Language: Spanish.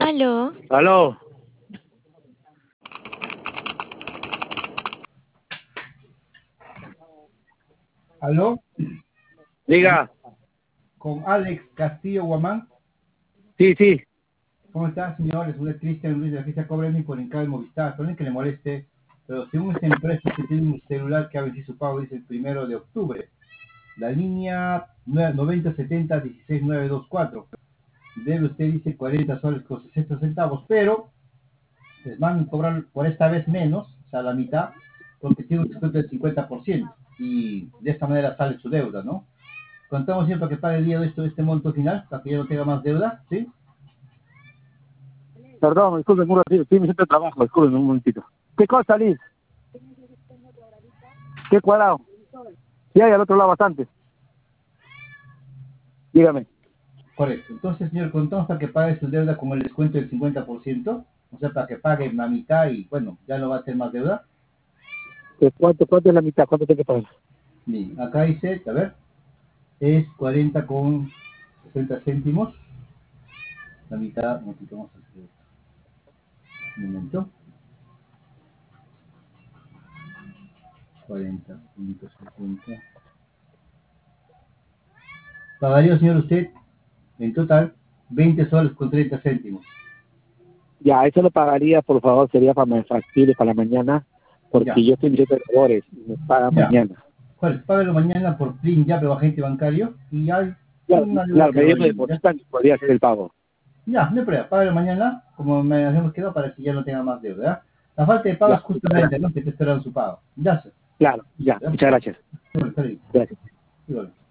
Aló. Aló. ¿Aló? Diga. Con Alex Castillo Guamán. Sí, sí. ¿Cómo está, señor? Es un Cristian Luis de la agencia Cobrani por Encal Movistar. Perdón que le moleste, pero según esta empresa, usted tiene un celular que ha vencido su pago, dice el 1 de octubre. La línea 9070-16924. Debe usted, dice, 40 soles con 60 centavos, pero les van a cobrar por esta vez menos, o sea, la mitad, porque tiene un descuento del 50%. Y de esta manera sale su deuda, ¿no? Contamos siempre que pague el día de este monto final, para que ya no tenga más deuda, ¿sí? Perdón, disculpen un ratito. Sí, me siento trabajo. Disculpen un momentito. ¿Qué cosa, Liz? ¿Qué cuadrado? Sí, hay al otro lado bastante. Dígame. Correcto. Entonces, señor, contamos para que pague su deuda con el descuento del 50%, o sea, para que pague la mitad y, bueno, ya no va a tener más deuda. ¿Cuánto es la mitad? ¿Cuánto tengo que pagar? Bien, acá dice, a ver, es 40 con 60 céntimos. La mitad, no quitamos un momento. 40.50. Pagaría, señor, usted, en total, 20 soles con 30 céntimos. Ya, eso lo pagaría, por favor, sería para mi factible para la mañana, porque Ya, yo estoy en de labores y me paga ya. mañana. ¿Cuál? Págalo mañana por PRIN, ya, pero agente bancario, y hay Claro, una deuda claro, que me lo dio me elimina, ¿ya? depositan y podría hacer el pago. Ya, no hay problema, págalo mañana, como me habíamos quedado, para que ya no tenga más deuda, ¿ya? La falta de pago es Ya, justamente, ¿no? Que te esperan su pago. Ya, claro, ya, ¿ya? muchas gracias. Bueno, está bien. Gracias. Igual.